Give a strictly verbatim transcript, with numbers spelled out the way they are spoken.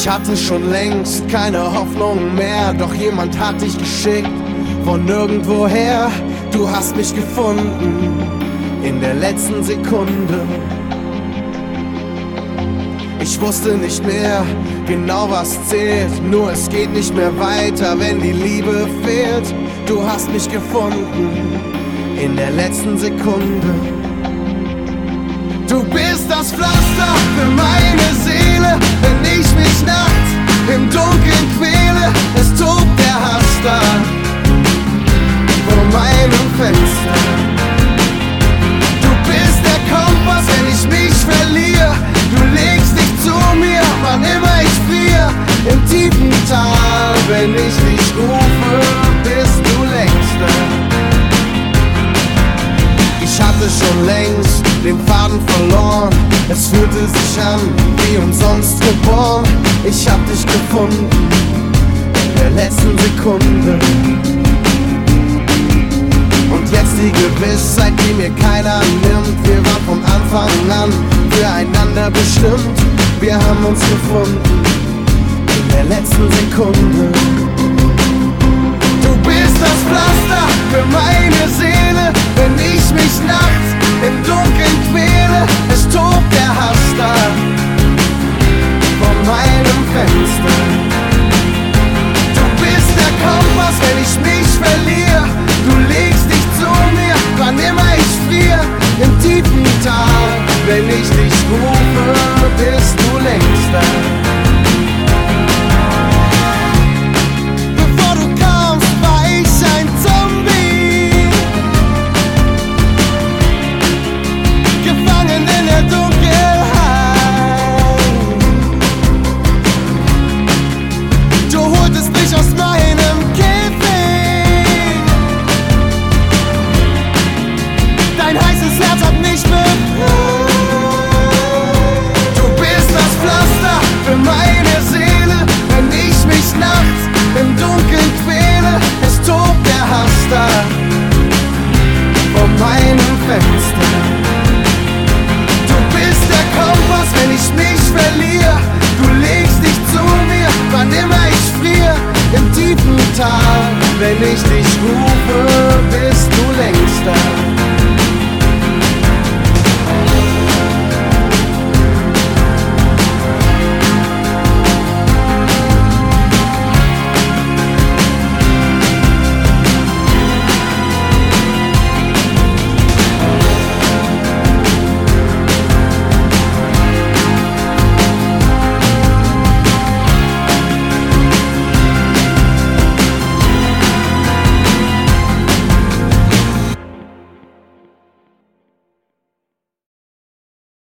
hatte schon längst keine Hoffnung mehr, doch jemand hat dich geschickt von nirgendwoher. Du hast mich gefunden in der letzten Sekunde. Ich wusste nicht mehr genau, was zählt, nur es geht nicht mehr weiter, wenn die Liebe fehlt. Du hast mich gefunden in der letzten Sekunde. Du bist das Pflaster für meine Seele, wenn ich mich nachts im Dunkeln quäle. Es tobt der Hass da vor meinem Fenster. Du bist der Kompass, wenn ich mich verliere. Du legst dich zu mir, wann immer ich friere. Im tiefen Tal, wenn ich dich rufe, bist du längst da. Ich hatte schon längst den Faden verloren. Es fühlte sich an wie umsonst geboren. Ich hab dich gefunden in der letzten Sekunde. Und jetzt die Gewissheit, die mir keiner nimmt. Wir waren von Anfang an füreinander bestimmt. Wir haben uns gefunden in der letzten Sekunde. Du bist das Pflaster für meine Seele, wenn ich mich nachts im Dunkeln quäle. Es tobt der Hass da vor meinem Fenster. Du bist der Kompass, wenn ich mich verliere. Du legst dich zu mir, wann immer ich friere. Im tiefen Tal, wenn ich dich rufe, bist du längst da. Bevor du kamst, war ich ein Zombie, gefangen in der Dunkelheit. Du holtest mich aus meinem Käfig. Dein heißes Herz hat mich befreit. Du bist das Pflaster für meine Seele, wenn ich mich nachts im Dunkeln quäle. Es tobt der Hass da vor meinem Fenster. Du bist der Kompass, wenn ich mich verliere. Du legst dich zu mir, wann immer ich friere. Im tiefen Tal, wenn ich dich rufe.